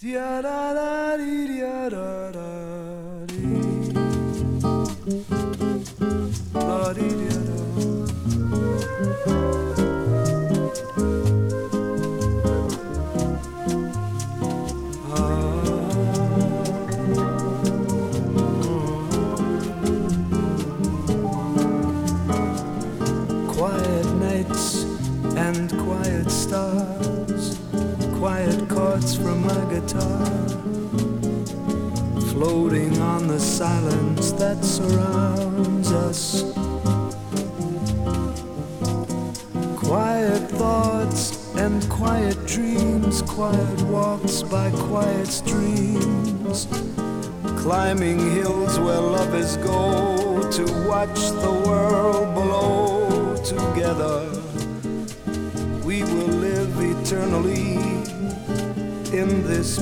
Quiet nights and quiet stars, quiet chords from my guitar, floating on the silence that surrounds us. Quiet thoughts and quiet dreams, quiet walks by quiet streams, climbing hills where lovers go to watch the world below. Together we will live eternally in this